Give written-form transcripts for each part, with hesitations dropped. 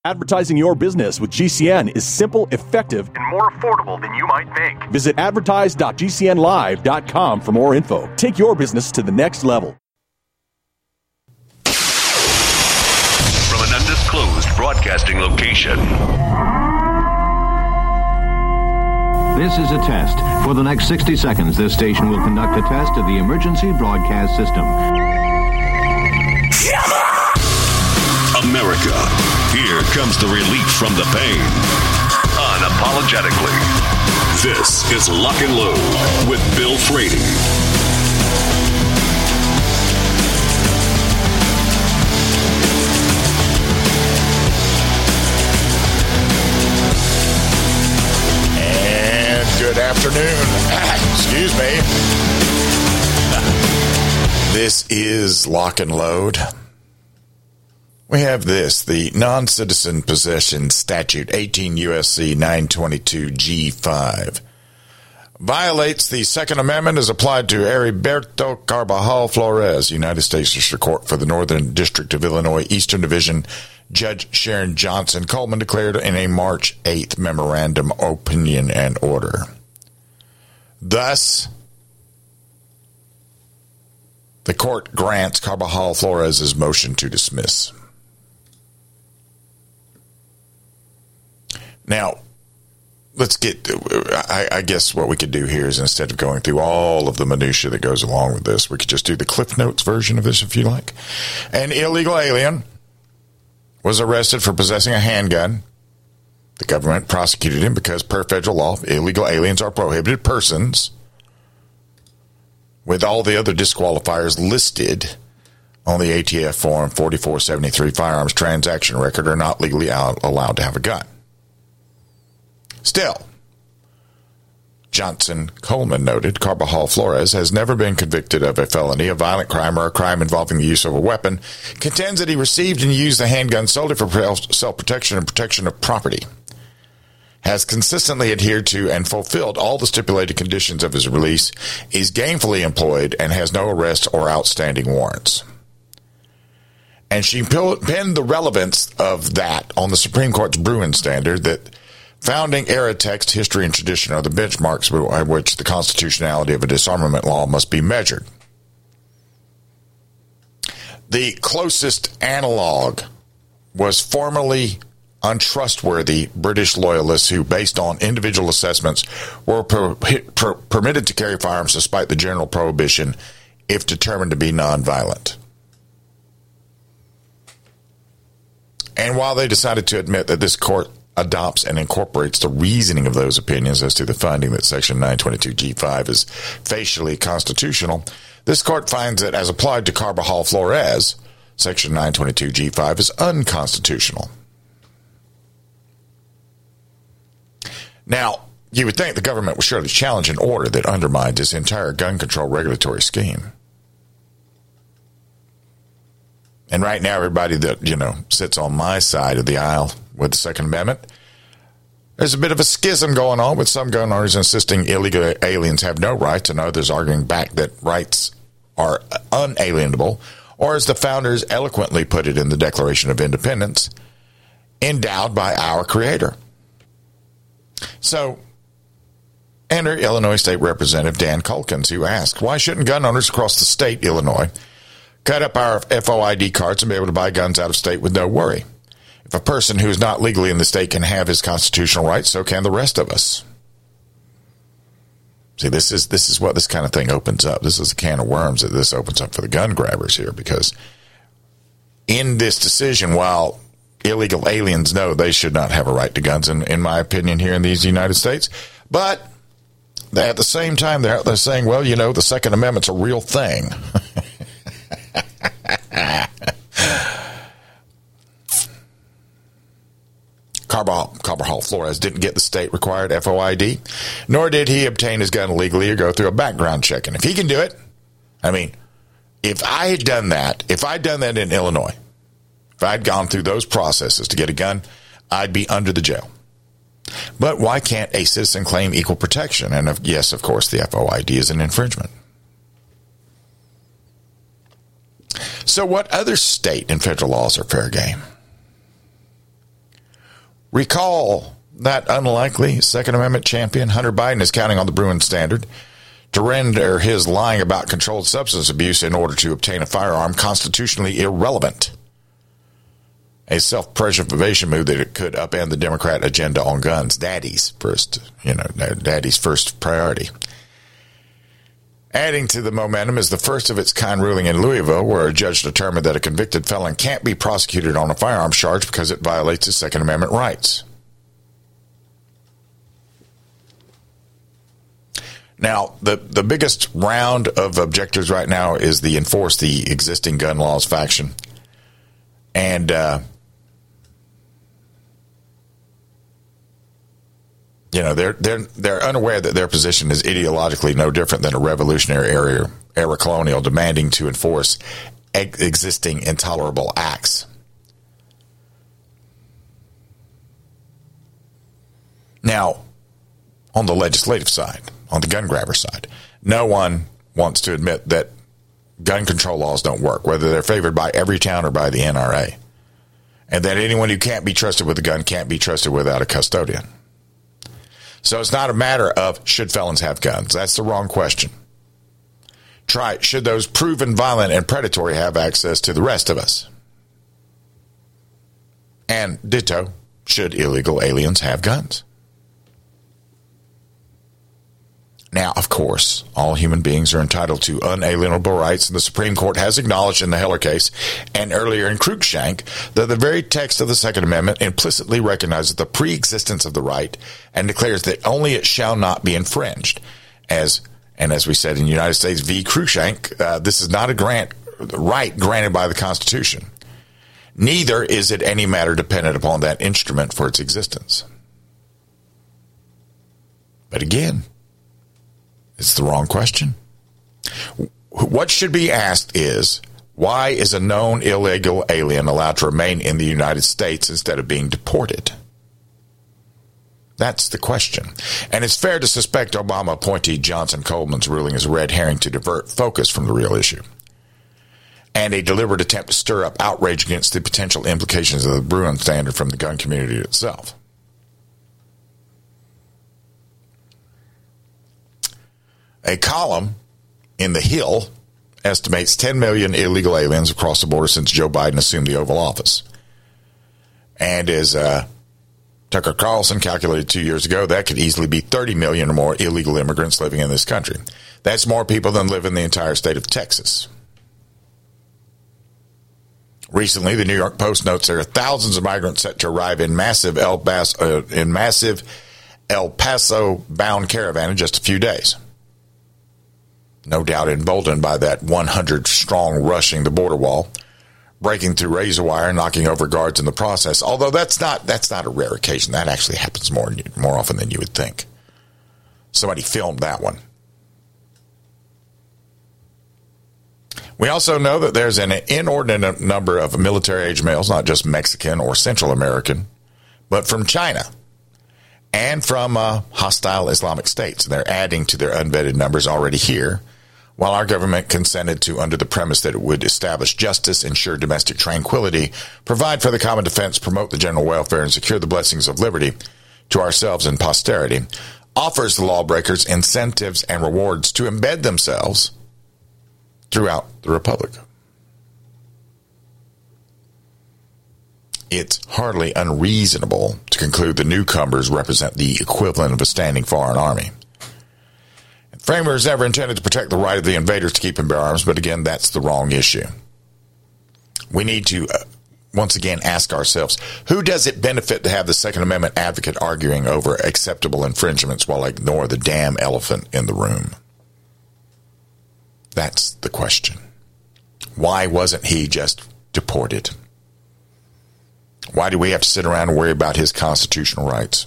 Advertising your business with GCN is simple, effective, and more affordable than you might think. Visit advertise.gcnlive.com for more info. Take your business to the next level. From an undisclosed broadcasting location. This is a test. For the next 60 seconds, this station will conduct a test of the emergency broadcast system. America, here comes the relief from the pain. Unapologetically. This is Lock and Load with Bill Frady. And good afternoon. Excuse me. This is Lock and Load. We have this, the Non-Citizen Possession Statute, 18 U.S.C. 922 G5. Violates the Second Amendment as applied to Heriberto Carbajal Flores, United States District Court for the Northern District of Illinois, Eastern Division. Judge Sharon Johnson Coleman declared in a March 8th memorandum opinion and order. Thus, the court grants Carbajal Flores' motion to dismiss. Now, let's get, I guess what we could do here is instead of going through all of the minutia that goes along with this, we could just do the Cliff Notes version of this if you like. An illegal alien was arrested for possessing a handgun. The government prosecuted him because per federal law, illegal aliens are prohibited persons with all the other disqualifiers listed on the ATF form 4473 firearms transaction record are not legally allowed to have a gun. Still, Johnson Coleman noted Carbajal Flores has never been convicted of a felony, a violent crime, or a crime involving the use of a weapon, contends that he received and used the handgun solely for self-protection and protection of property, has consistently adhered to and fulfilled all the stipulated conditions of his release, is gainfully employed, and has no arrest or outstanding warrants. And she pinned the relevance of that on the Supreme Court's Bruin standard that founding era text, history, and tradition are the benchmarks by which the constitutionality of a disarmament law must be measured. The closest analog was formerly untrustworthy British loyalists who, based on individual assessments, were permitted to carry firearms despite the general prohibition if determined to be nonviolent. And while they decided to admit that this court adopts and incorporates the reasoning of those opinions as to the finding that Section 922 G5 is facially constitutional, this court finds that as applied to Carbajal Flores, Section 922 G5 is unconstitutional. Now, you would think the government would surely challenge an order that undermines its entire gun control regulatory scheme. And right now, everybody that, sits on my side of the aisle with the Second Amendment, there's a bit of a schism going on with some gun owners insisting illegal aliens have no rights and others arguing back that rights are unalienable, or as the founders eloquently put it in the Declaration of Independence, endowed by our Creator. So, enter Illinois State Representative Dan Culkins, who asked, why shouldn't gun owners across the state, Illinois, cut up our FOID cards and be able to buy guns out of state with no worry? If a person who is not legally in the state can have his constitutional rights, so can the rest of us. See, this is what this kind of thing opens up. This is a can of worms that this opens up for the gun grabbers here, because in this decision, while illegal aliens know they should not have a right to guns, in my opinion, here in these United States, but at the same time, they're saying, well, the Second Amendment's a real thing. Carbajal Flores didn't get the state-required FOID, nor did he obtain his gun illegally or go through a background check. And if he can do it, if I had done that, if I'd done that in Illinois, if I'd gone through those processes to get a gun, I'd be under the jail. But why can't a citizen claim equal protection? And yes, of course, the FOID is an infringement. So what other state and federal laws are fair game? Recall that unlikely Second Amendment champion Hunter Biden is counting on the Bruin Standard to render his lying about controlled substance abuse in order to obtain a firearm constitutionally irrelevant. A self-preservation move that could upend the Democrat agenda on guns. Daddy's first priority. Adding to the momentum is the first of its kind ruling in Louisville, where a judge determined that a convicted felon can't be prosecuted on a firearms charge because it violates his Second Amendment rights. Now, the biggest round of objectors right now is the Enforce the Existing Gun Laws faction. And, they're unaware that their position is ideologically no different than a revolutionary era colonial demanding to enforce existing intolerable acts. Now, on the legislative side, on the gun grabber side, no one wants to admit that gun control laws don't work, whether they're favored by Everytown or by the NRA, and that anyone who can't be trusted with a gun can't be trusted without a custodian. So it's not a matter of should felons have guns. That's the wrong question. Try, should those proven violent and predatory have access to the rest of us? And ditto, should illegal aliens have guns? Now, of course, all human beings are entitled to unalienable rights, and the Supreme Court has acknowledged in the Heller case and earlier in Cruikshank that the very text of the Second Amendment implicitly recognizes the pre-existence of the right and declares that only it shall not be infringed. As we said in United States v. Cruikshank, this is not a right granted by the Constitution. Neither is it any matter dependent upon that instrument for its existence. But again, it's the wrong question. What should be asked is, why is a known illegal alien allowed to remain in the United States instead of being deported? That's the question. And it's fair to suspect Obama appointee Johnson Coleman's ruling is a red herring to divert focus from the real issue, and a deliberate attempt to stir up outrage against the potential implications of the Bruin Standard from the gun community itself. A column in The Hill estimates 10 million illegal aliens across the border since Joe Biden assumed the Oval Office. And as Tucker Carlson calculated 2 years ago, that could easily be 30 million or more illegal immigrants living in this country. That's more people than live in the entire state of Texas. Recently, the New York Post notes there are thousands of migrants set to arrive in massive El Paso-bound caravan in just a few days. No doubt emboldened by that 100-strong rushing the border wall, breaking through razor wire, knocking over guards in the process. Although that's not a rare occasion. That actually happens more often than you would think. Somebody filmed that one. We also know that there's an inordinate number of military-age males, not just Mexican or Central American, but from China and from hostile Islamic states. And they're adding to their unvetted numbers already here, while our government consented to under the premise that it would establish justice, ensure domestic tranquility, provide for the common defense, promote the general welfare, and secure the blessings of liberty to ourselves and posterity, offers the lawbreakers incentives and rewards to embed themselves throughout the Republic. It's hardly unreasonable to conclude the newcomers represent the equivalent of a standing foreign army. Framers never intended to protect the right of the invaders to keep and bear arms, but again, that's the wrong issue. We need to, once again, ask ourselves, who does it benefit to have the Second Amendment advocate arguing over acceptable infringements while ignore the damn elephant in the room? That's the question. Why wasn't he just deported? Why do we have to sit around and worry about his constitutional rights?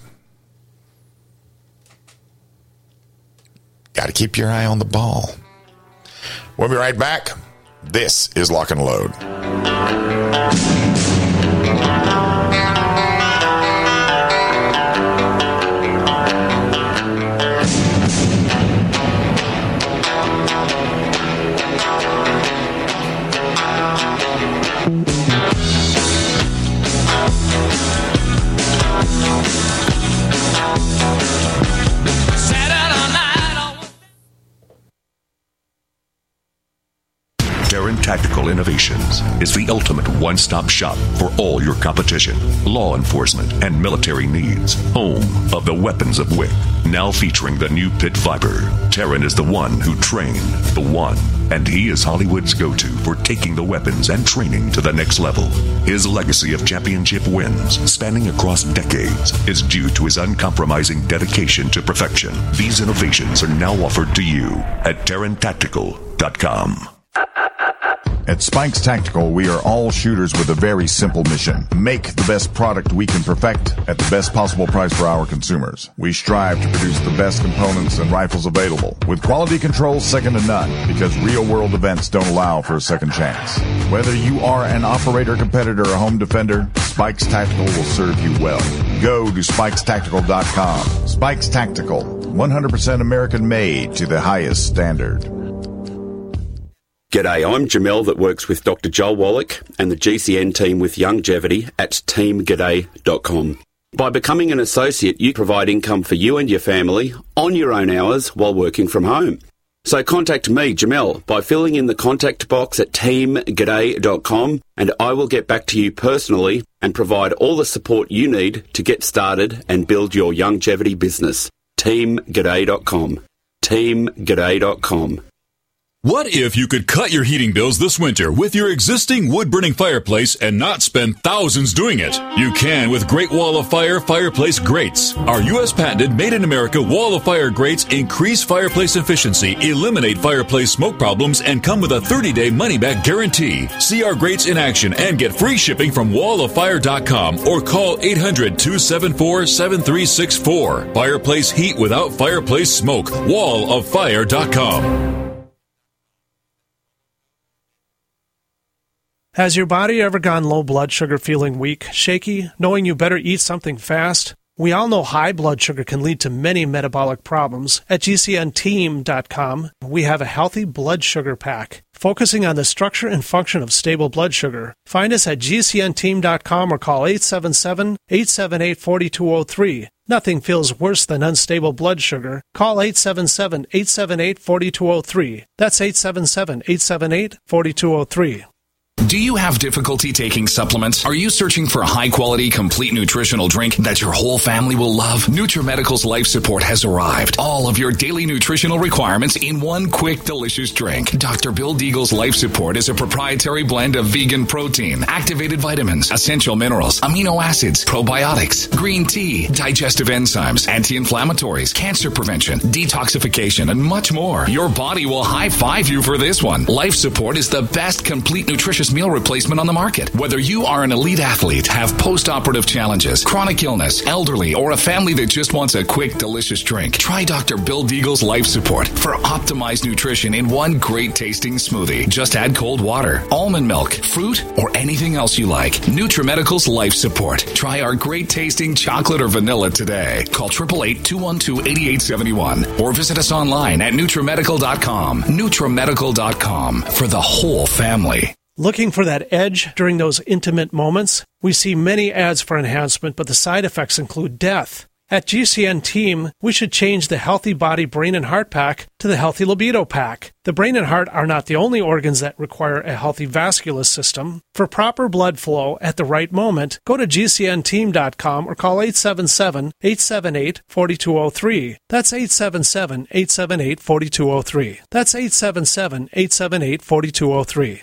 Got to keep your eye on the ball. We'll be right back. This is Lock and Load. Tactical Innovations is the ultimate one-stop shop for all your competition, law enforcement, and military needs. Home of the weapons of Wick. Now featuring the new Pit Viper. Terran is the one who trained the one, and he is Hollywood's go-to for taking the weapons and training to the next level. His legacy of championship wins, spanning across decades, is due to his uncompromising dedication to perfection. These innovations are now offered to you at TerranTactical.com. At Spikes Tactical, we are all shooters with a very simple mission. Make the best product we can perfect at the best possible price for our consumers. We strive to produce the best components and rifles available, with quality control second to none, because real-world events don't allow for a second chance. Whether you are an operator, competitor, or home defender, Spikes Tactical will serve you well. Go to SpikesTactical.com. Spikes Tactical, 100% American-made to the highest standard. G'day, I'm Jamel that works with Dr. Joel Wallach and the GCN team with Longevity at teamg'day.com. By becoming an associate, you provide income for you and your family on your own hours while working from home. So contact me, Jamel, by filling in the contact box at teamg'day.com, and I will get back to you personally and provide all the support you need to get started and build your longevity business. teamg'day.com. teamg'day.com. What if you could cut your heating bills this winter with your existing wood-burning fireplace and not spend thousands doing it? You can with Great Wall of Fire fireplace grates. Our U.S. patented made-in-America Wall of Fire grates increase fireplace efficiency, eliminate fireplace smoke problems, and come with a 30-day money-back guarantee. See our grates in action and get free shipping from walloffire.com or call 800-274-7364. Fireplace heat without fireplace smoke. walloffire.com. Has your body ever gone low blood sugar, feeling weak, shaky, knowing you better eat something fast? We all know high blood sugar can lead to many metabolic problems. At GCNteam.com, we have a healthy blood sugar pack, focusing on the structure and function of stable blood sugar. Find us at GCNteam.com or call 877-878-4203. Nothing feels worse than unstable blood sugar. Call 877-878-4203. That's 877-878-4203. Do you have difficulty taking supplements? Are you searching for a high-quality, complete nutritional drink that your whole family will love? NutriMedical's Life Support has arrived. All of your daily nutritional requirements in one quick, delicious drink. Dr. Bill Deagle's Life Support is a proprietary blend of vegan protein, activated vitamins, essential minerals, amino acids, probiotics, green tea, digestive enzymes, anti-inflammatories, cancer prevention, detoxification, and much more. Your body will high-five you for this one. Life Support is the best complete nutritious meal replacement on the market. Whether you are an elite athlete, have post-operative challenges, chronic illness, elderly, or a family that just wants a quick, delicious drink, try Dr. Bill Deagle's Life Support for optimized nutrition in one great tasting smoothie. Just add cold water, almond milk, fruit, or anything else you like. NutriMedical's Life Support. Try our great tasting chocolate or vanilla today. Call 888-212-8871 or visit us online at NutriMedical.com. NutriMedical.com for the whole family. Looking for that edge during those intimate moments? We see many ads for enhancement, but the side effects include death. At GCN Team, we should change the Healthy Body, Brain, and Heart Pack to the Healthy Libido Pack. The brain and heart are not the only organs that require a healthy vascular system. For proper blood flow at the right moment, go to GCNteam.com or call 877-878-4203. That's 877-878-4203. That's 877-878-4203.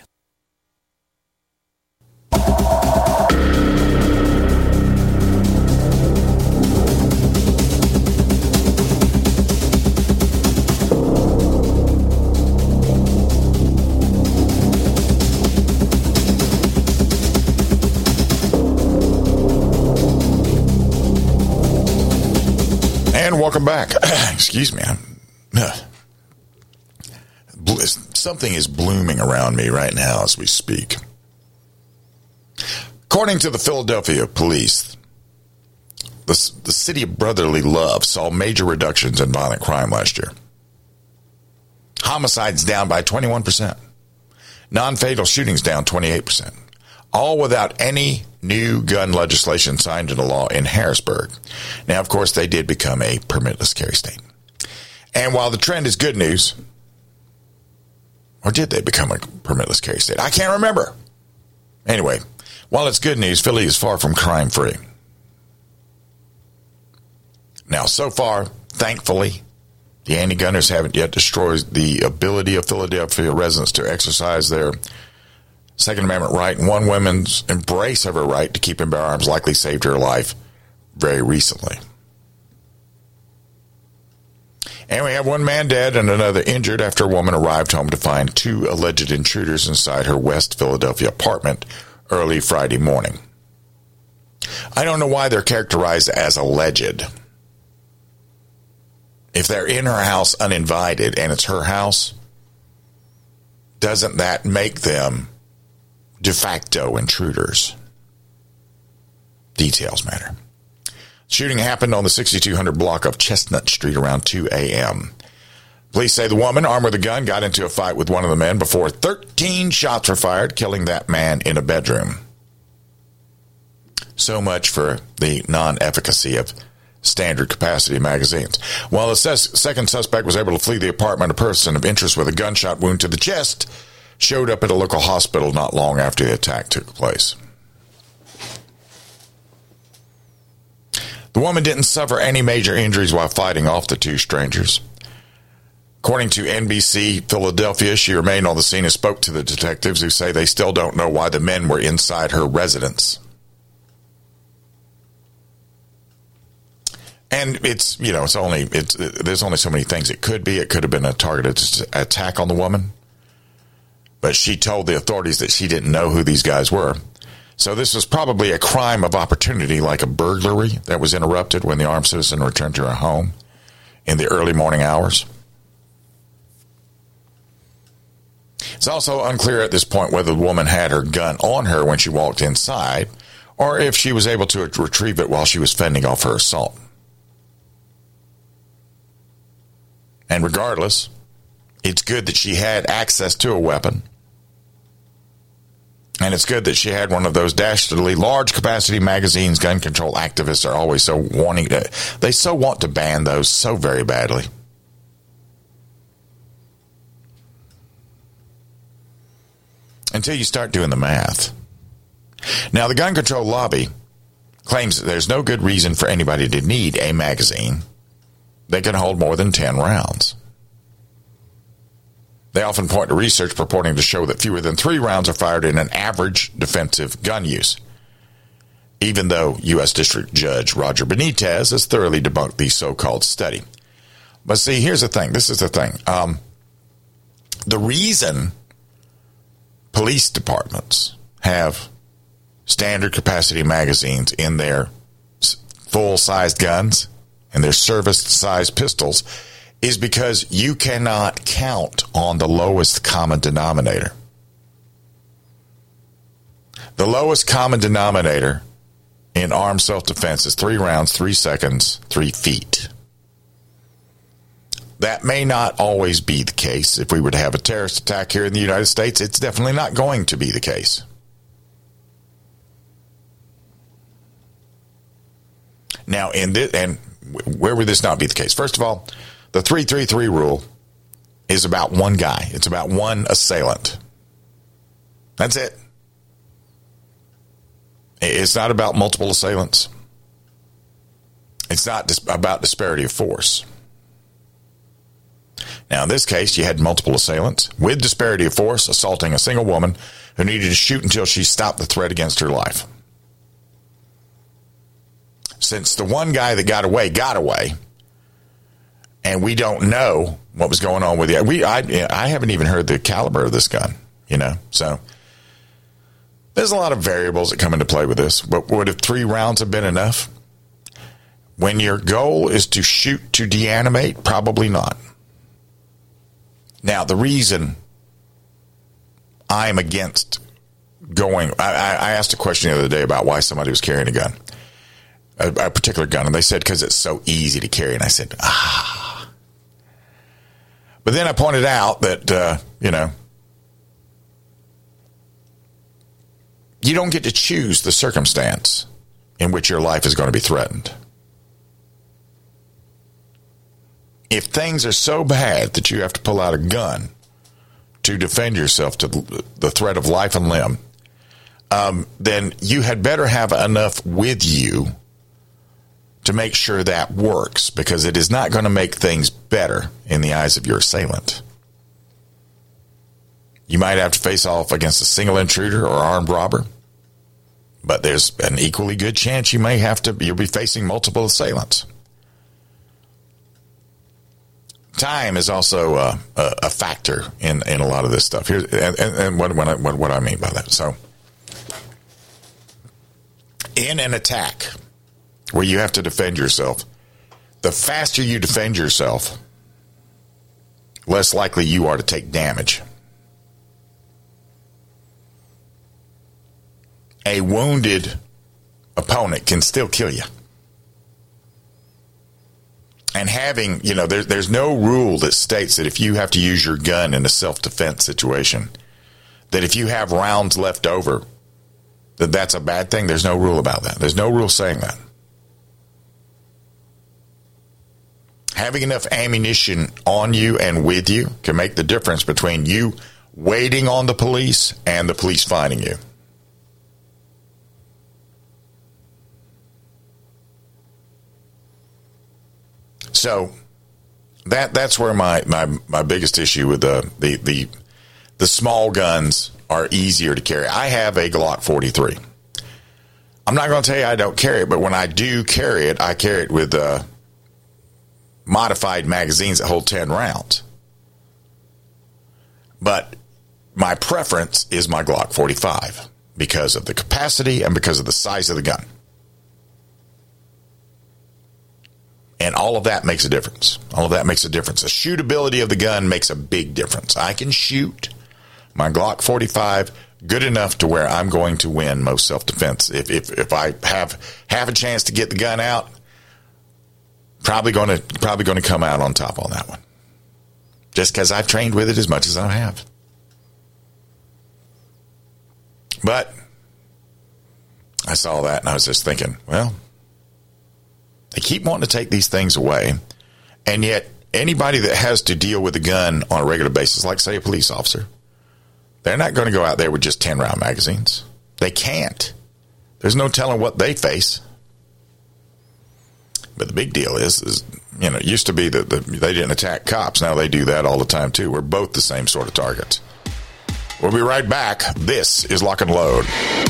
And welcome back. Excuse me. Something is blooming around me right now as we speak. According to the Philadelphia police, the city of brotherly love saw major reductions in violent crime last year. Homicides down by 21%. Non-fatal shootings down 28%. All without any new gun legislation signed into law in Harrisburg. Now, of course, they did become a permitless carry state. And while the trend is good news, Or did they become a permitless carry state? I can't remember. Anyway, while it's good news, Philly is far from crime-free. Now, so far, thankfully, the anti-gunners haven't yet destroyed the ability of Philadelphia residents to exercise their Second Amendment right, and one woman's embrace of her right to keep and bear arms likely saved her life very recently. And we have one man dead and another injured after a woman arrived home to find two alleged intruders inside her West Philadelphia apartment early Friday morning. I don't know why they're characterized as alleged. If they're in her house uninvited and it's her house, doesn't that make them de facto intruders? Details matter. Shooting happened on the 6200 block of Chestnut Street around 2 a.m. Police say the woman, armed with a gun, got into a fight with one of the men before 13 shots were fired, killing that man in a bedroom. So much for the non-efficacy of standard capacity magazines. While the second suspect was able to flee the apartment, a person of interest with a gunshot wound to the chest showed up at a local hospital not long after the attack took place. The woman didn't suffer any major injuries while fighting off the two strangers. According to NBC Philadelphia, she remained on the scene and spoke to the detectives, who say they still don't know why the men were inside her residence. And there's only so many things it could be. It could have been a targeted attack on the woman. But she told the authorities that she didn't know who these guys were. So this was probably a crime of opportunity, like a burglary that was interrupted when the armed citizen returned to her home in the early morning hours. It's also unclear at this point whether the woman had her gun on her when she walked inside, or if she was able to retrieve it while she was fending off her assault. And regardless, it's good that she had access to a weapon. And it's good that she had one of those dastardly large capacity magazines. Gun control activists are always so wanting to, they so want to ban those so very badly. Until you start doing the math. Now, the gun control lobby claims that there's no good reason for anybody to need a magazine that can hold more than 10 rounds. They often point to research purporting to show that fewer than 3 rounds are fired in an average defensive gun use, even though U.S. District Judge Roger Benitez has thoroughly debunked the so-called study. But see, here's the thing. This is the thing. The reason police departments have standard capacity magazines in their full-sized guns and their service-sized pistols is because you cannot count on the lowest common denominator. The lowest common denominator in armed self-defense is 3 rounds, 3 seconds, 3 feet. That may not always be the case. If we were to have a terrorist attack here in the United States, it's definitely not going to be the case. Now, in this, and where would this not be the case? First of all, the 3-3-3 rule is about one guy. It's about one assailant. That's it. It's not about multiple assailants. It's not about disparity of force. Now, in this case, you had multiple assailants with disparity of force assaulting a single woman who needed to shoot until she stopped the threat against her life. Since the one guy that got away, and we don't know what was going on with it. I haven't even heard the caliber of this gun, So there's a lot of variables that come into play with this. But would 3 rounds have been enough? When your goal is to shoot to deanimate, probably not. Now, the reason I'm against going, I asked a question the other day about why somebody was carrying a gun, a particular gun, and they said because it's so easy to carry. And I said, But then I pointed out that, you don't get to choose the circumstance in which your life is going to be threatened. If things are so bad that you have to pull out a gun to defend yourself to the threat of life and limb, then you had better have enough with you to make sure that works, because it is not going to make things better in the eyes of your assailant. You might have to face off against a single intruder or armed robber, but there's an equally good chance you'll be facing multiple assailants. Time is also a factor in a lot of this stuff. Here, and what I mean by that. So, in an attack where you have to defend yourself, the faster you defend yourself, less likely you are to take damage. A wounded opponent can still kill you. And having, there's no rule that states that if you have to use your gun in a self-defense situation, that if you have rounds left over, that that's a bad thing. There's no rule about that. There's no rule saying that. Having enough ammunition on you and with you can make the difference between you waiting on the police and the police finding you. So that's where my biggest issue with the small guns are easier to carry. I have a Glock 43. I'm not going to tell you I don't carry it, but when I do carry it, I carry it with modified magazines that hold 10 rounds. But my preference is my Glock 45 because of the capacity and because of the size of the gun. And all of that makes a difference. All of that makes a difference. The shootability of the gun makes a big difference. I can shoot my Glock 45 good enough to where I'm going to win most self-defense. If I have a chance to get the gun out, probably going to come out on top on that one. Just because I've trained with it as much as I have. But I saw that and I was just thinking, well, they keep wanting to take these things away, and yet anybody that has to deal with a gun on a regular basis, like, say, a police officer, they're not going to go out there with just 10-round magazines. They can't. There's no telling what they face. But the big deal is it used to be that they didn't attack cops. Now they do that all the time, too. We're both the same sort of targets. We'll be right back. This is Lock and Load.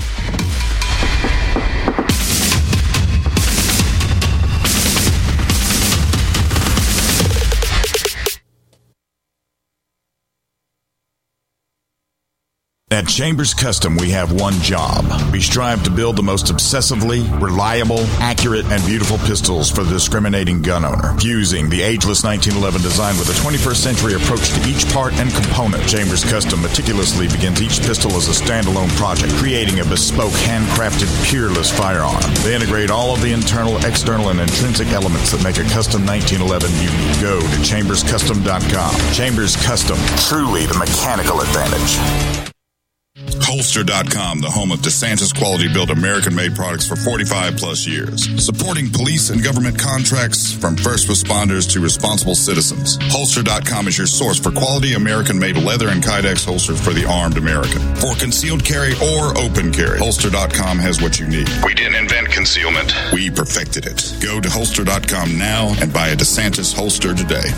At Chambers Custom, we have one job. We strive to build the most obsessively reliable, accurate, and beautiful pistols for the discriminating gun owner. Fusing the ageless 1911 design with a 21st century approach to each part and component, Chambers Custom meticulously begins each pistol as a standalone project, creating a bespoke, handcrafted, peerless firearm. They integrate all of the internal, external, and intrinsic elements that make a custom 1911 unique. Go to chamberscustom.com. Chambers Custom, truly the mechanical advantage. Holster.com, the home of DeSantis quality-built American-made products for 45-plus years. Supporting police and government contracts from first responders to responsible citizens. Holster.com is your source for quality American-made leather and Kydex holsters for the armed American. For concealed carry or open carry, Holster.com has what you need. We didn't invent concealment. We perfected it. Go to Holster.com now and buy a DeSantis holster today.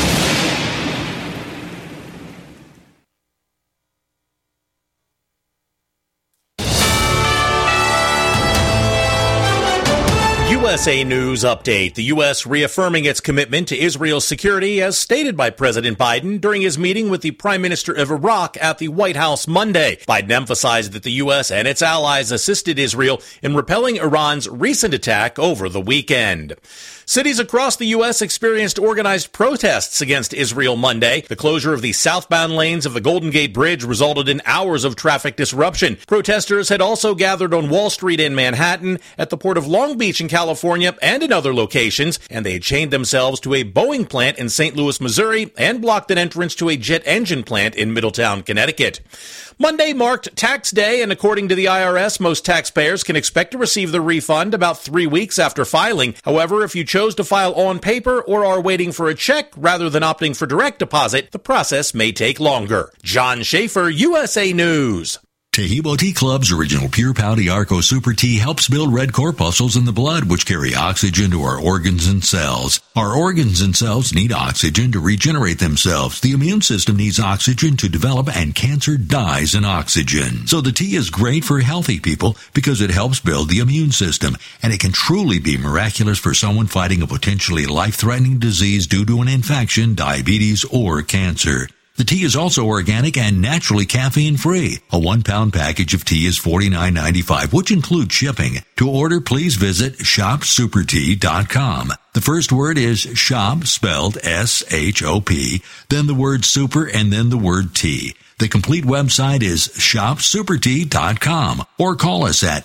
USA News Update. The U.S. reaffirming its commitment to Israel's security as stated by President Biden during his meeting with the Prime Minister of Iraq at the White House Monday. Biden emphasized that the U.S. and its allies assisted Israel in repelling Iran's recent attack over the weekend. Cities across the U.S. experienced organized protests against Israel Monday. The closure of the southbound lanes of the Golden Gate Bridge resulted in hours of traffic disruption. Protesters had also gathered on Wall Street in Manhattan, at the Port of Long Beach in California, California and in other locations, and they chained themselves to a Boeing plant in St. Louis, Missouri, and blocked an entrance to a jet engine plant in Middletown, Connecticut. Monday marked tax day, and according to the IRS, most taxpayers can expect to receive the refund about 3 weeks after filing. However, if you chose to file on paper or are waiting for a check rather than opting for direct deposit, the process may take longer. John Schaefer, USA News. Tahibo Tea Club's original Pure Pouty Arco Super Tea helps build red corpuscles in the blood, which carry oxygen to our organs and cells. Our organs and cells need oxygen to regenerate themselves. The immune system needs oxygen to develop, and cancer dies in oxygen. So the tea is great for healthy people because it helps build the immune system, and it can truly be miraculous for someone fighting a potentially life-threatening disease due to an infection, diabetes, or cancer. The tea is also organic and naturally caffeine-free. A 1-pound package of tea is $49.95, which includes shipping. To order, please visit shopsupertea.com. The first word is shop, spelled S-H-O-P, then the word super, and then the word tea. The complete website is shopsupertea.com, or call us at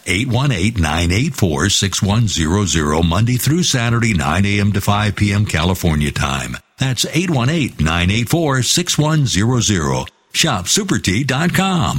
818-984-6100 Monday through Saturday, 9 a.m. to 5 p.m. California time. That's 818-984-6100. ShopSuperTea.com.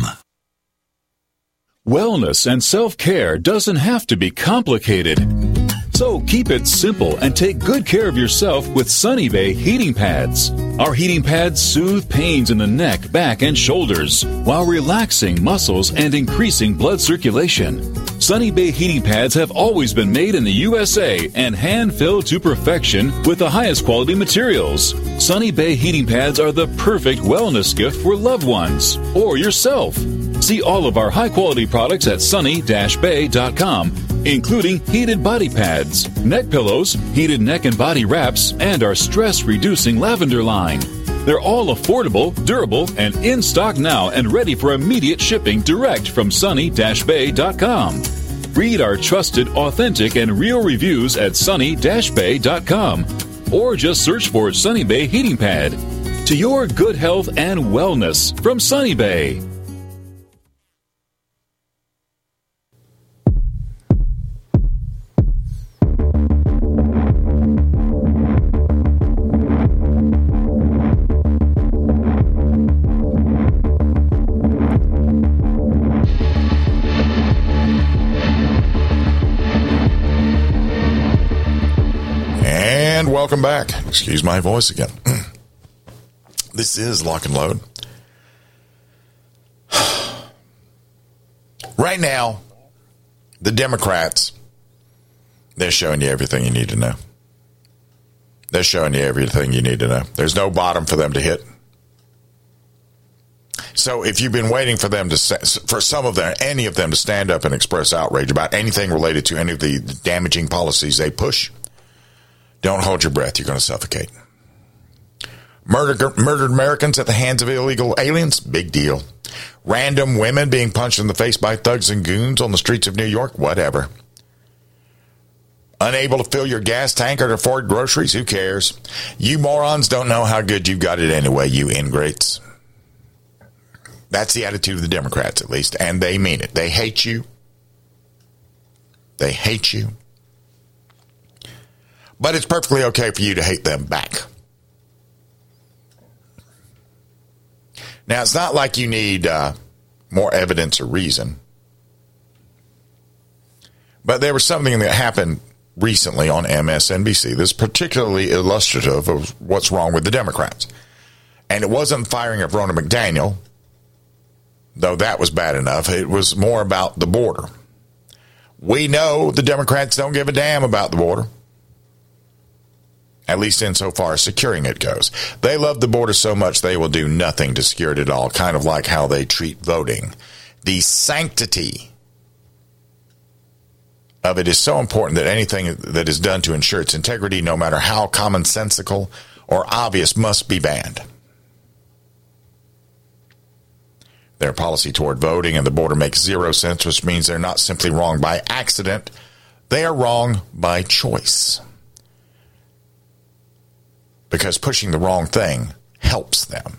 Wellness and self-care doesn't have to be complicated. So keep it simple and take good care of yourself with Sunny Bay heating pads. Our heating pads soothe pains in the neck, back, and shoulders while relaxing muscles and increasing blood circulation. Sunny Bay heating pads have always been made in the USA and hand-filled to perfection with the highest quality materials. Sunny Bay heating pads are the perfect wellness gift for loved ones or yourself. See all of our high-quality products at sunny-bay.com, including heated body pads, neck pillows, heated neck and body wraps, and our stress-reducing lavender line. They're all affordable, durable, and in stock now and ready for immediate shipping direct from sunny-bay.com. Read our trusted, authentic, and real reviews at sunny-bay.com, or just search for Sunny Bay Heating Pad. To your good health and wellness from Sunny Bay. Welcome back. Excuse my voice again. This is Lock and Load. Right now, the Democrats, they're showing you everything you need to know. They're showing you everything you need to know. There's no bottom for them to hit. So if you've been waiting for them any of them to stand up and express outrage about anything related to any of the damaging policies they push, don't hold your breath. You're going to suffocate. Murdered Americans at the hands of illegal aliens? Big deal. Random women being punched in the face by thugs and goons on the streets of New York? Whatever. Unable to fill your gas tank or to afford groceries? Who cares? You morons don't know how good you've got it anyway, you ingrates. That's the attitude of the Democrats, at least, and they mean it. They hate you. They hate you. But it's perfectly okay for you to hate them back. Now, it's not like you need more evidence or reason. But there was something that happened recently on MSNBC that's particularly illustrative of what's wrong with the Democrats. And it wasn't the firing of Ronna McDaniel, though that was bad enough. It was more about the border. We know the Democrats don't give a damn about the border. At least insofar as securing it goes. They love the border so much they will do nothing to secure it at all, kind of like how they treat voting. The sanctity of it is so important that anything that is done to ensure its integrity, no matter how commonsensical or obvious, must be banned. Their policy toward voting and the border makes zero sense, which means they're not simply wrong by accident. They are wrong by choice. Because pushing the wrong thing helps them.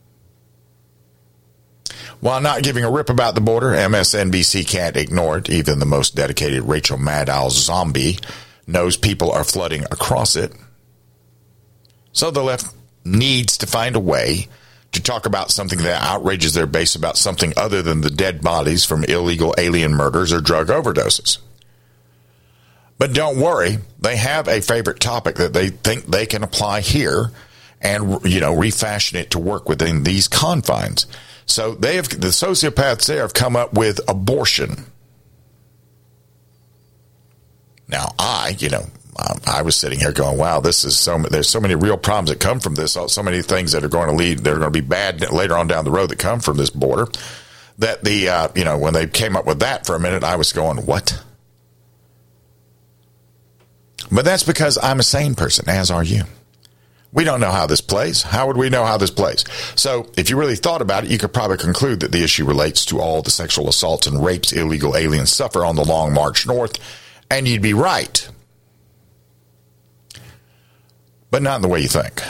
While not giving a rip about the border, MSNBC can't ignore it. Even the most dedicated Rachel Maddow zombie knows people are flooding across it. So the left needs to find a way to talk about something that outrages their base about something other than the dead bodies from illegal alien murders or drug overdoses. But don't worry, they have a favorite topic that they think they can apply here and, refashion it to work within these confines. So the sociopaths there have come up with abortion. Now, I was sitting here going, wow, there's so many real problems that come from this, so many things that are going to be bad later on down the road that come from this border, that when they came up with that for a minute, I was going, what? But that's because I'm a sane person, as are you. We don't know how this plays. How would we know how this plays? So if you really thought about it, you could probably conclude that the issue relates to all the sexual assaults and rapes illegal aliens suffer on the long march north, and you'd be right. But not in the way you think.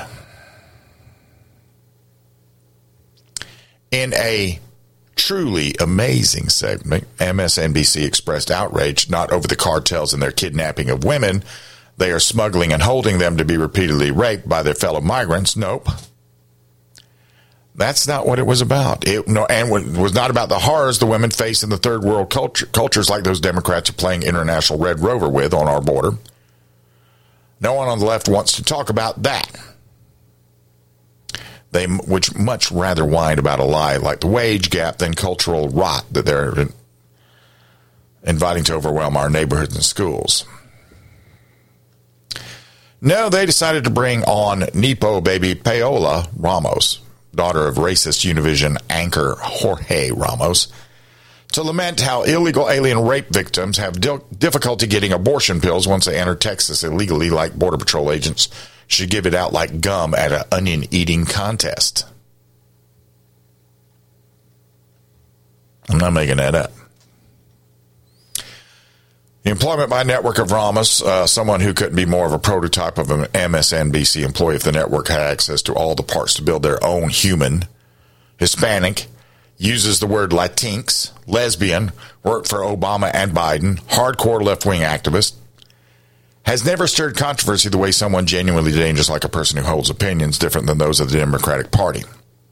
In a truly amazing segment, MSNBC expressed outrage not over the cartels and their kidnapping of women. They are smuggling and holding them to be repeatedly raped by their fellow migrants. Nope. That's not what it was about. It was not about the horrors the women face in the third world cultures like those Democrats are playing International Red Rover with on our border. No one on the left wants to talk about that. They which much rather whine about a lie like the wage gap than cultural rot that they're inviting to overwhelm our neighborhoods and schools. No, they decided to bring on Nepo baby Paola Ramos, daughter of racist Univision anchor Jorge Ramos, to lament how illegal alien rape victims have difficulty getting abortion pills once they enter Texas illegally, like Border Patrol agents should give it out like gum at an onion eating contest. I'm not making that up. The employment by network of Ramos, someone who couldn't be more of a prototype of an MSNBC employee if the network had access to all the parts to build their own human. Hispanic, uses the word Latinx, lesbian, worked for Obama and Biden, hardcore left-wing activist, has never stirred controversy the way someone genuinely dangerous like a person who holds opinions different than those of the Democratic Party.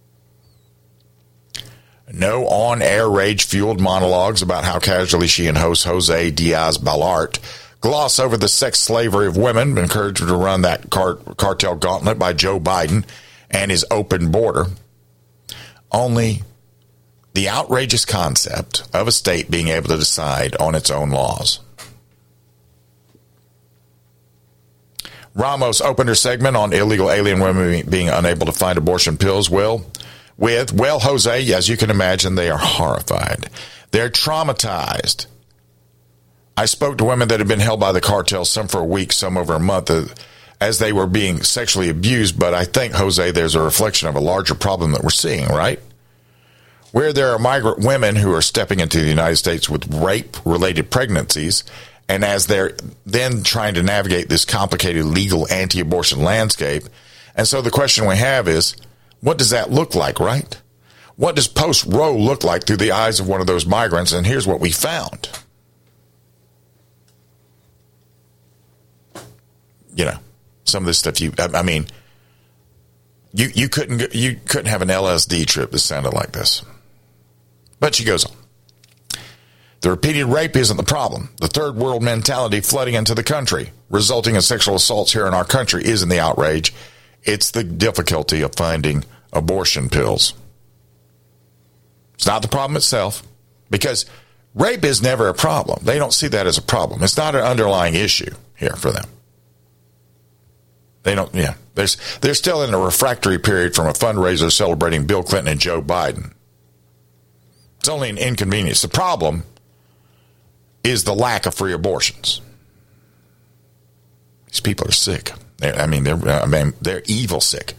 No on-air rage-fueled monologues about how casually she and host Jose Diaz-Balart gloss over the sex slavery of women, encouraged to run that cartel gauntlet by Joe Biden and his open border. Only the outrageous concept of a state being able to decide on its own laws. Ramos opened her segment on illegal alien women being unable to find abortion pills with, Jose, as you can imagine, they are horrified. They're traumatized. I spoke to women that had been held by the cartel, some for a week, some over a month, as they were being sexually abused. But I think, Jose, there's a reflection of a larger problem that we're seeing, right? Where there are migrant women who are stepping into the United States with rape-related pregnancies, and as they're then trying to navigate this complicated legal anti-abortion landscape. And so the question we have is, what does that look like, right? What does post-Roe look like through the eyes of one of those migrants? And here's what we found. Some of this stuff you couldn't have an LSD trip that sounded like this. But she goes on. The repeated rape isn't the problem. The third world mentality flooding into the country, resulting in sexual assaults here in our country, isn't the outrage. It's the difficulty of finding abortion pills. It's not the problem itself, because rape is never a problem. They don't see that as a problem. It's not an underlying issue here for them. They don't, they're still in a refractory period from a fundraiser celebrating Bill Clinton and Joe Biden. It's only an inconvenience. The problem is the lack of free abortions. These people are sick. They're evil sick.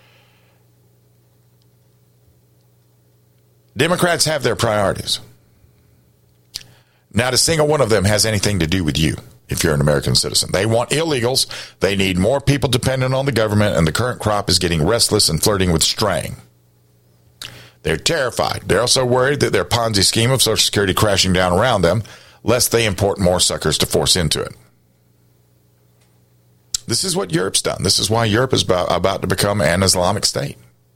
Democrats have their priorities. Not a single one of them has anything to do with you if you're an American citizen. They want illegals. They need more people dependent on the government, and the current crop is getting restless and flirting with straying. They're terrified. They're also worried that their Ponzi scheme of Social Security crashing down around them, lest they import more suckers to force into it. This is what Europe's done. This is why Europe is about to become an Islamic state.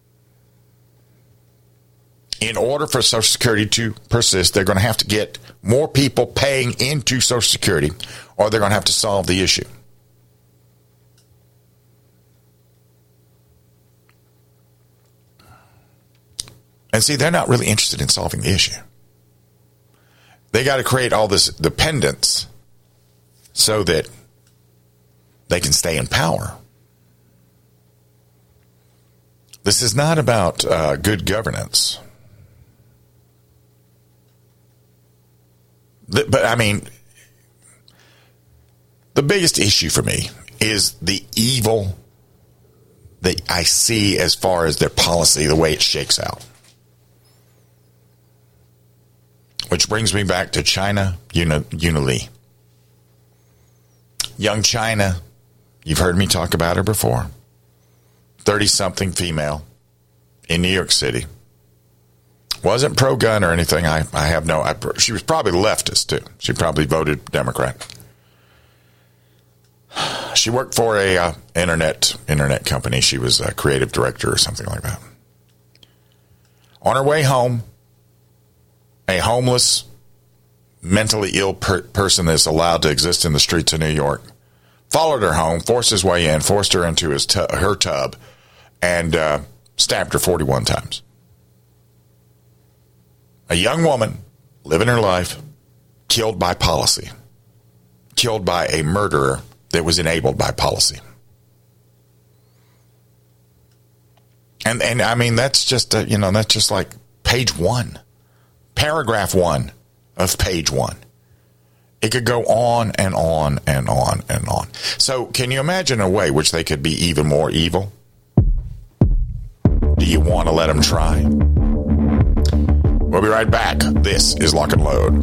In order for Social Security to persist, they're going to have to get more people paying into Social Security, or they're going to have to solve the issue. And see, they're not really interested in solving the issue. They got to create all this dependence so that they can stay in power. This is not about good governance. But, I mean, the biggest issue for me is the evil that I see as far as their policy, the way it shakes out. Which brings me back to China Unilee. Young China, you've heard me talk about her before. 30-something female in New York City. Wasn't pro-gun or anything. She was probably leftist, too. She probably voted Democrat. She worked for a internet company. She was a creative director or something like that. On her way home, a homeless, mentally ill person that's allowed to exist in the streets of New York followed her home, forced his way in, forced her into her tub, and stabbed her 41 times. A young woman living her life, killed by policy, killed by a murderer that was enabled by policy. And I mean, that's just that's just like page 1. Paragraph 1 of page 1. It could go on and on and on and on. So can you imagine a way which they could be even more evil? Do you want to let them try? We'll be right back. This is Lock and Load.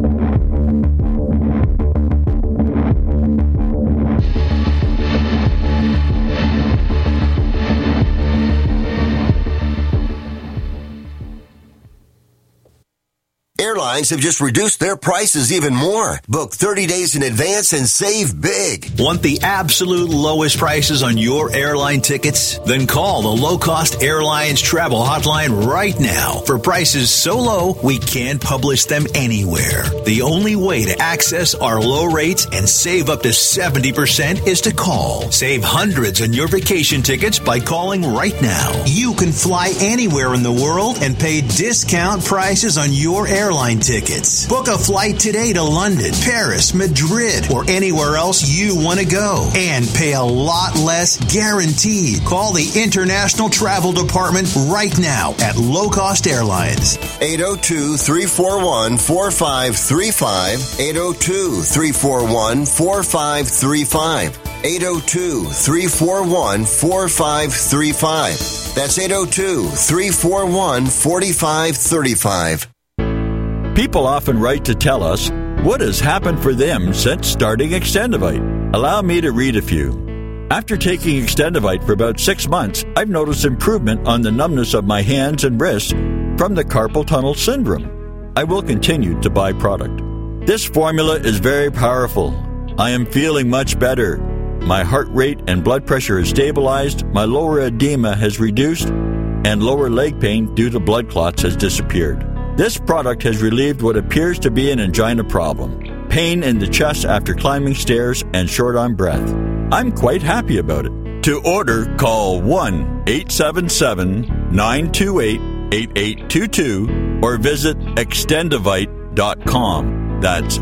Airlines have just reduced their prices even more. Book 30 days in advance and save big. Want the absolute lowest prices on your airline tickets? Then call the Low Cost Airlines Travel Hotline right now for prices so low we can't publish them anywhere. The only way to access our low rates and save up to 70% is to call. Save hundreds on your vacation tickets by calling right now. You can fly anywhere in the world and pay discount prices on your airline tickets. Book a flight today to London, Paris, Madrid, or anywhere else you want to go and pay a lot less guaranteed. Call the International Travel Department right now at Low Cost Airlines. 802-341-4535. 802-341-4535. 802-341-4535. That's 802-341-4535. People often write to tell us what has happened for them since starting Extendivite. Allow me to read a few. After taking Extendivite for about 6 months, I've noticed improvement on the numbness of my hands and wrists from the carpal tunnel syndrome. I will continue to buy product. This formula is very powerful. I am feeling much better. My heart rate and blood pressure has stabilized, my lower edema has reduced, and lower leg pain due to blood clots has disappeared. This product has relieved what appears to be an angina problem, pain in the chest after climbing stairs, and short on breath. I'm quite happy about it. To order, call 1-877-928-8822 or visit extendivite.com. That's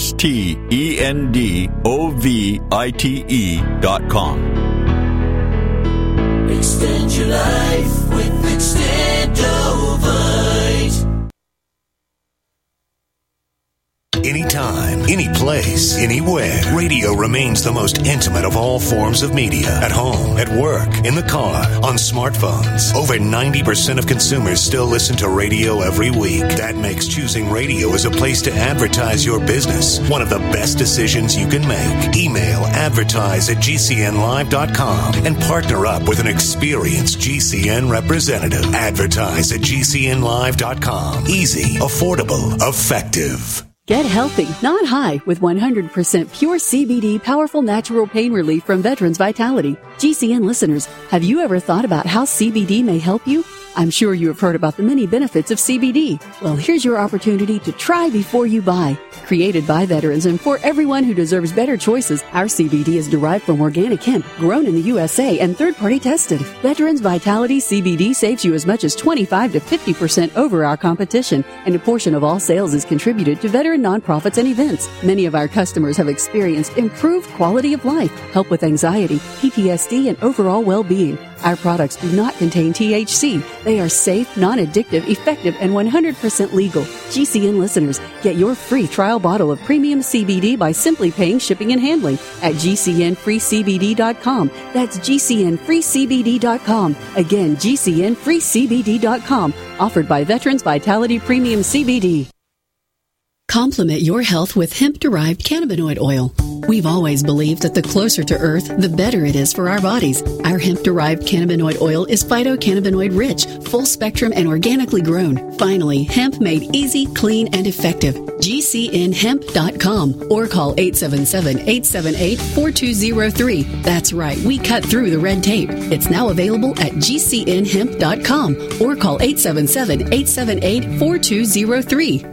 XTENDOVITE.com. Extend your life with Extendovite. Anytime, any place, anywhere, radio remains the most intimate of all forms of media. At home, at work, in the car, on smartphones. Over 90% of consumers still listen to radio every week. That makes choosing radio as a place to advertise your business one of the best decisions you can make. Email advertise@gcnlive.com and partner up with an experienced GCN representative. Advertise@gcnlive.com. Easy, affordable, effective. Get healthy, not high, with 100% pure CBD powerful natural pain relief from Veterans Vitality. GCN listeners, have you ever thought about how CBD may help you? I'm sure you have heard about the many benefits of CBD. Well, here's your opportunity to try before you buy. Created by veterans and for everyone who deserves better choices, our CBD is derived from organic hemp, grown in the USA and third-party tested. Veterans Vitality CBD saves you as much as 25 to 50% over our competition, and a portion of all sales is contributed to veteran nonprofits and events. Many of our customers have experienced improved quality of life, help with anxiety, PTSD, and overall well-being. Our products do not contain THC. They are safe, non-addictive, effective, and 100% legal. GCN listeners, get your free trial bottle of premium CBD by simply paying shipping and handling at GCNFreeCBD.com. That's GCNFreeCBD.com. Again, GCNFreeCBD.com. Offered by Veterans Vitality Premium CBD. Complement your health with hemp-derived cannabinoid oil. We've always believed that the closer to Earth, the better it is for our bodies. Our hemp-derived cannabinoid oil is phytocannabinoid-rich, full-spectrum, and organically grown. Finally, hemp made easy, clean, and effective. GCNHemp.com or call 877-878-4203. That's right, we cut through the red tape. It's now available at GCNHemp.com or call 877-878-4203.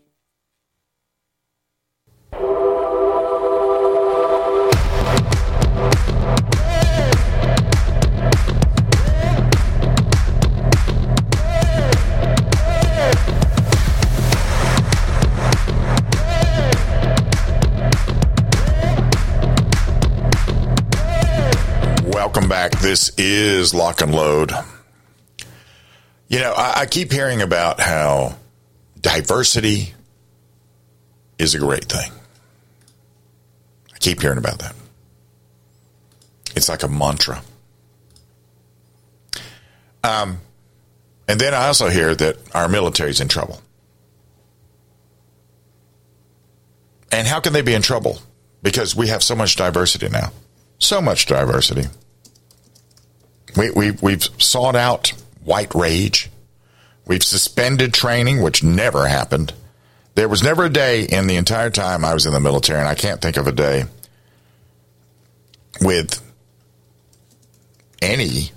This is Lock and Load. You know, I keep hearing about how diversity is a great thing. I keep hearing about that. It's like a mantra. And then I also hear that our military's in trouble. And how can they be in trouble? Because we have so much diversity now. So much diversity. We've sought out white rage. We've suspended training, which never happened. There was never a day in the entire time I was in the military, and I can't think of a day with any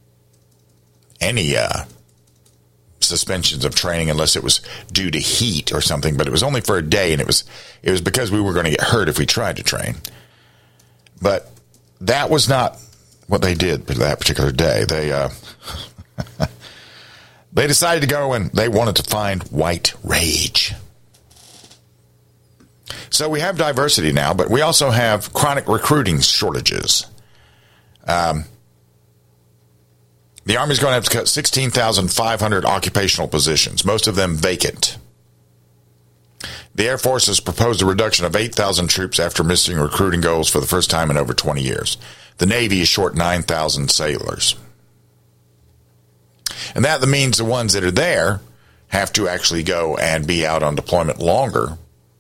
suspensions of training unless it was due to heat or something. But it was only for a day, and it was because we were going to get hurt if we tried to train. But that was not what they did that particular day. They decided to go and they wanted to find white rage. So we have diversity now, but we also have chronic recruiting shortages. The Army's going to have to cut 16,500 occupational positions, most of them vacant. The Air Force has proposed a reduction of 8,000 troops after missing recruiting goals for the first time in over 20 years. The Navy is short 9,000 sailors. And that means the ones that are there have to actually go and be out on deployment longer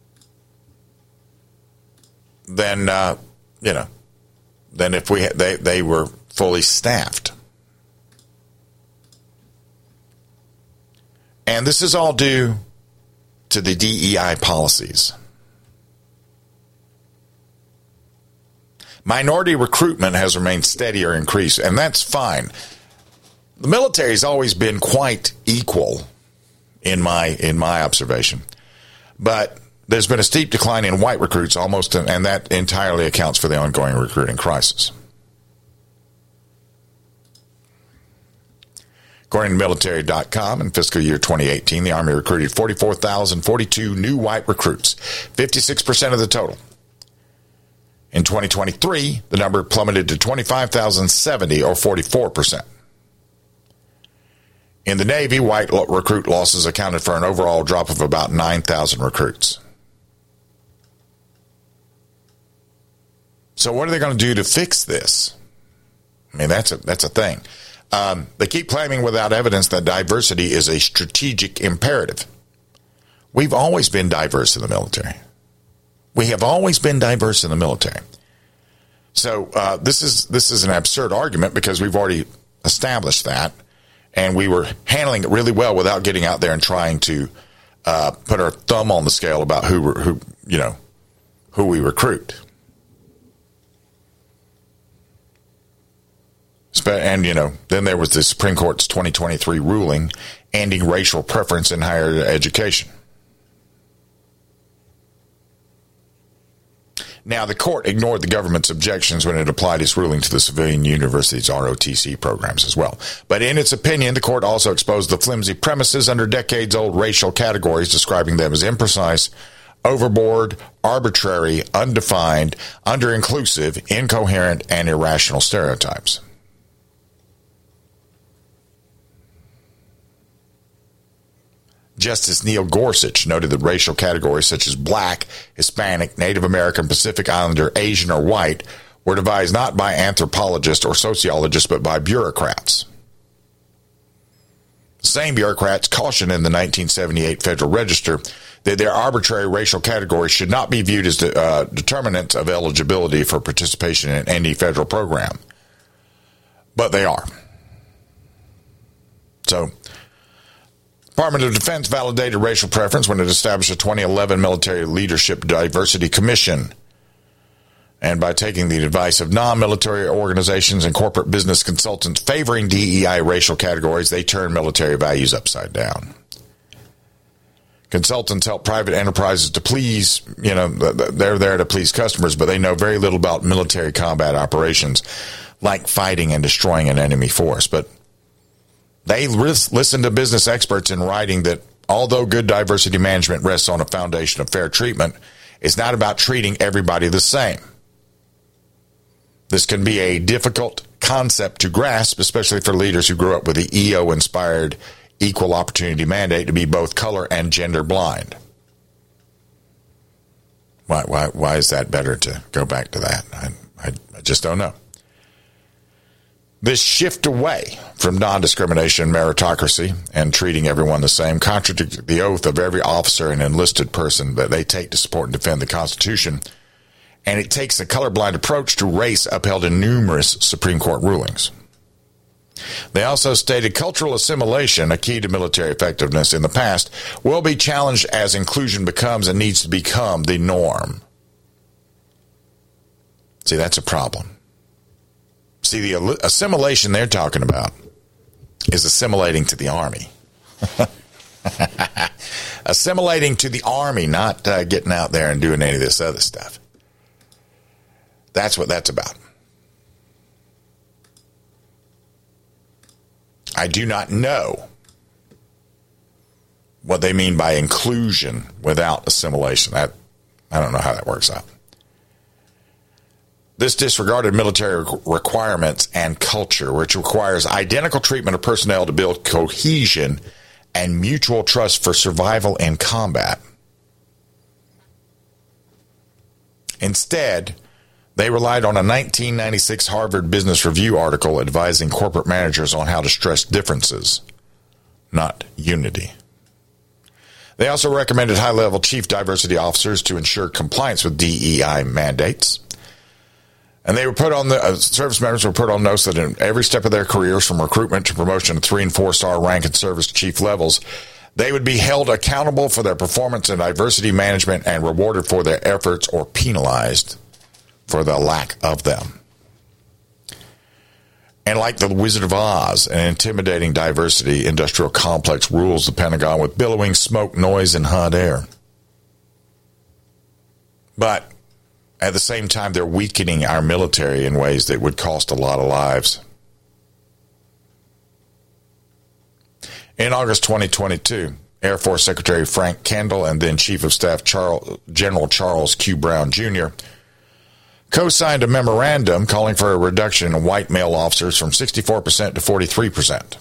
than, than if they were fully staffed. And this is all due to the DEI policies. Minority recruitment has remained steady or increased, and that's fine. The military has always been quite equal in my observation, but there's been a steep decline in white recruits almost, and that entirely accounts for the ongoing recruiting crisis. According to military.com, in fiscal year 2018, the Army recruited 44,042 new white recruits, 56% of the total. In 2023, the number plummeted to 25,070, or 44%. In the Navy, white recruit losses accounted for an overall drop of about 9,000 recruits. So what are they going to do to fix this? I mean, that's a thing. They keep claiming without evidence that diversity is a strategic imperative. We've always been diverse in the military. We have always been diverse in the military. So this is an absurd argument because we've already established that, and we were handling it really well without getting out there and trying to put our thumb on the scale about who we recruit. And, then there was the Supreme Court's 2023 ruling ending racial preference in higher education. Now, the court ignored the government's objections when it applied its ruling to the civilian universities' ROTC programs as well. But in its opinion, the court also exposed the flimsy premises under decades-old racial categories, describing them as imprecise, overboard, arbitrary, undefined, under-inclusive, incoherent, and irrational stereotypes. Justice Neil Gorsuch noted that racial categories such as black, Hispanic, Native American, Pacific Islander, Asian, or white were devised not by anthropologists or sociologists, but by bureaucrats. The same bureaucrats cautioned in the 1978 Federal Register that their arbitrary racial categories should not be viewed as determinants of eligibility for participation in any federal program. But they are. So, Department of Defense validated racial preference when it established a 2011 Military Leadership Diversity Commission. And by taking the advice of non-military organizations and corporate business consultants favoring DEI racial categories, they turned military values upside down. Consultants help private enterprises to please, they're there to please customers, but they know very little about military combat operations, like fighting and destroying an enemy force. But they listen to business experts in writing that although good diversity management rests on a foundation of fair treatment, it's not about treating everybody the same. This can be a difficult concept to grasp, especially for leaders who grew up with the EO-inspired equal opportunity mandate to be both color and gender blind. Why is that better to go back to that? I just don't know. This shift away from non-discrimination, meritocracy, and treating everyone the same contradicts the oath of every officer and enlisted person that they take to support and defend the Constitution, and it takes a colorblind approach to race upheld in numerous Supreme Court rulings. They also stated cultural assimilation, a key to military effectiveness in the past, will be challenged as inclusion becomes and needs to become the norm. See, that's a problem. See, the assimilation they're talking about is assimilating to the Army. Assimilating to the Army, not getting out there and doing any of this other stuff. That's what that's about. I do not know what they mean by inclusion without assimilation. I don't know how that works out. This disregarded military requirements and culture, which requires identical treatment of personnel to build cohesion and mutual trust for survival in combat. Instead, they relied on a 1996 Harvard Business Review article advising corporate managers on how to stress differences, not unity. They also recommended high-level chief diversity officers to ensure compliance with DEI mandates. And they were put on the service members were put on notice that in every step of their careers, from recruitment to promotion to 3- and 4-star rank and service to chief levels, they would be held accountable for their performance in diversity management and rewarded for their efforts or penalized for the lack of them. And like the Wizard of Oz, an intimidating diversity industrial complex rules the Pentagon with billowing smoke, noise, and hot air. But at the same time, they're weakening our military in ways that would cost a lot of lives. In August 2022, Air Force Secretary Frank Kendall and then Chief of Staff General Charles Q. Brown Jr. co-signed a memorandum calling for a reduction in white male officers from 64% to 43%.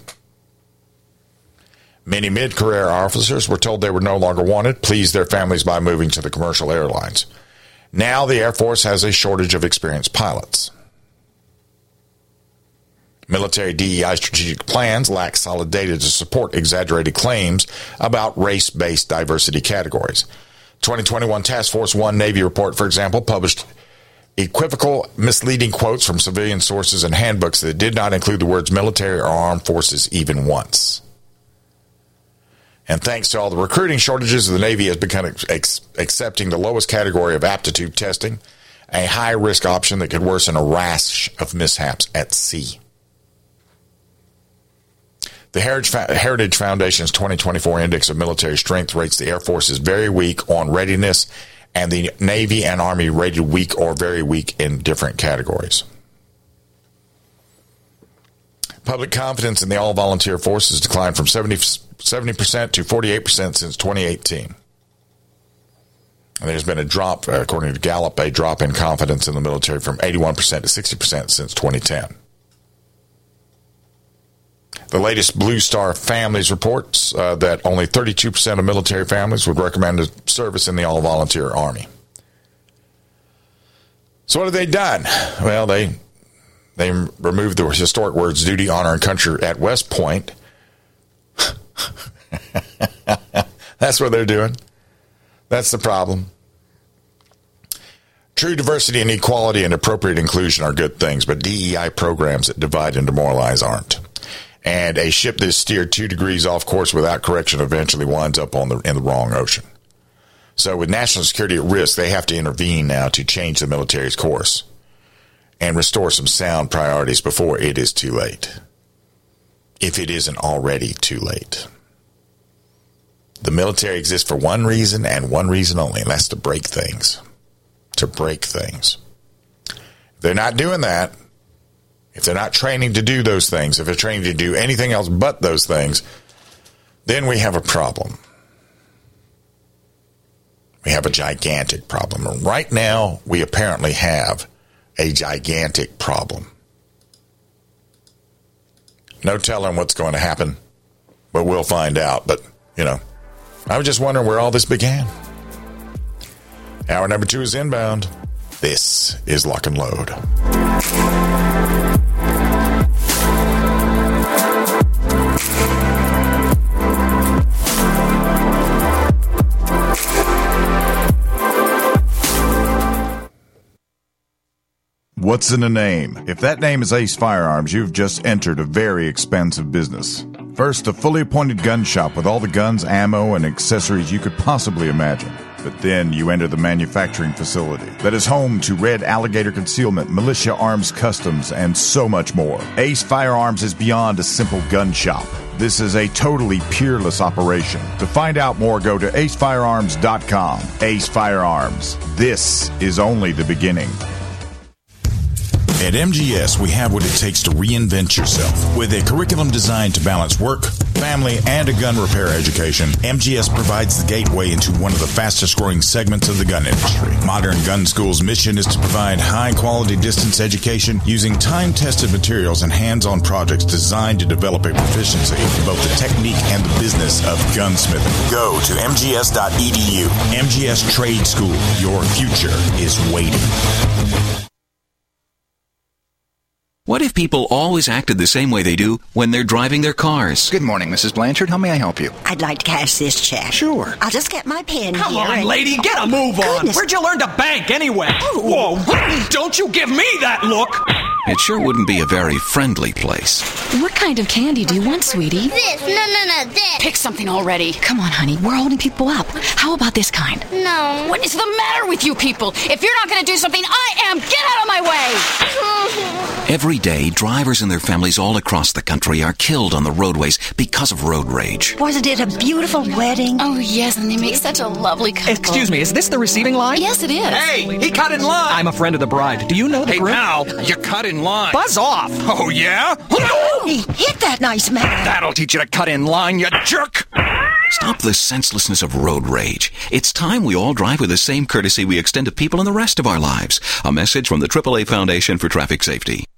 Many mid-career officers were told they were no longer wanted, pleased their families by moving to the commercial airlines. Now the Air Force has a shortage of experienced pilots. Military DEI strategic plans lack solid data to support exaggerated claims about race-based diversity categories. 2021 Task Force One Navy report, for example, published equivocal, misleading quotes from civilian sources and handbooks that did not include the words military or armed forces even once. And thanks to all the recruiting shortages, the Navy has begun accepting the lowest category of aptitude testing, a high-risk option that could worsen a rash of mishaps at sea. The Heritage Foundation's 2024 Index of Military Strength rates the Air Force as very weak on readiness, and the Navy and Army rated weak or very weak in different categories. Public confidence in the all-volunteer force has declined from 70% to 48% since 2018. And there's been a drop, according to Gallup, a drop in confidence in the military from 81% to 60% since 2010. The latest Blue Star Families reports that only 32% of military families would recommend service in the all-volunteer Army. So what have they done? Well, they removed the historic words duty, honor, and country at West Point. That's what they're doing. That's the problem. True diversity and equality and appropriate inclusion are good things, but DEI programs that divide and demoralize aren't. And a ship that is steered 2 degrees off course without correction eventually winds up in the wrong ocean. So with national security at risk, they have to intervene now to change the military's course and restore some sound priorities before it is too late. If it isn't already too late. The military exists for one reason and one reason only, and that's to break things. To break things. If they're not doing that, if they're not training to do those things, if they're training to do anything else but those things, then we have a problem. We have a gigantic problem. And right now, we apparently have a gigantic problem. No telling what's going to happen, but we'll find out. But, I was just wondering where all this began. Hour number 2 is inbound. This is Lock and Load. What's in a name? If that name is Ace Firearms, you've just entered a very expensive business. First, a fully appointed gun shop with all the guns, ammo, and accessories you could possibly imagine. But then you enter the manufacturing facility that is home to Red Alligator Concealment, Militia Arms Customs, and so much more. Ace Firearms is beyond a simple gun shop. This is a totally peerless operation. To find out more, go to acefirearms.com. Ace Firearms. This is only the beginning. At MGS, we have what it takes to reinvent yourself. With a curriculum designed to balance work, family, and a gun repair education, MGS provides the gateway into one of the fastest-growing segments of the gun industry. Modern Gun School's mission is to provide high-quality distance education using time-tested materials and hands-on projects designed to develop a proficiency in both the technique and the business of gunsmithing. Go to mgs.edu. MGS Trade School. Your future is waiting. What if people always acted the same way they do when they're driving their cars? Good morning, Mrs. Blanchard. How may I help you? I'd like to cash this check. Sure. I'll just get my pen Come here. on, lady, get a move on. Goodness. Where'd you learn to bank anyway? Whoa, don't you give me that look. It sure wouldn't be a very friendly place. What kind of candy do you want, sweetie? This. No, this. Pick something already. Come on, honey. We're holding people up. How about this kind? No. What is the matter with you people? If you're not going to do something, I am. Get out of my way. Every day, drivers and their families all across the country are killed on the roadways because of road rage. Wasn't it a beautiful wedding? Oh, yes, and they make such a lovely couple. Excuse me, is this the receiving line? Yes, it is. Hey, he cut in line. I'm a friend of the bride. Do you know the Hey, groom? now, you cut in line. Buzz off. Oh, yeah? He hit that nice man. That'll teach you to cut in line, you jerk. Stop the senselessness of road rage. It's time we all drive with the same courtesy we extend to people in the rest of our lives. A message from the AAA Foundation for Traffic Safety.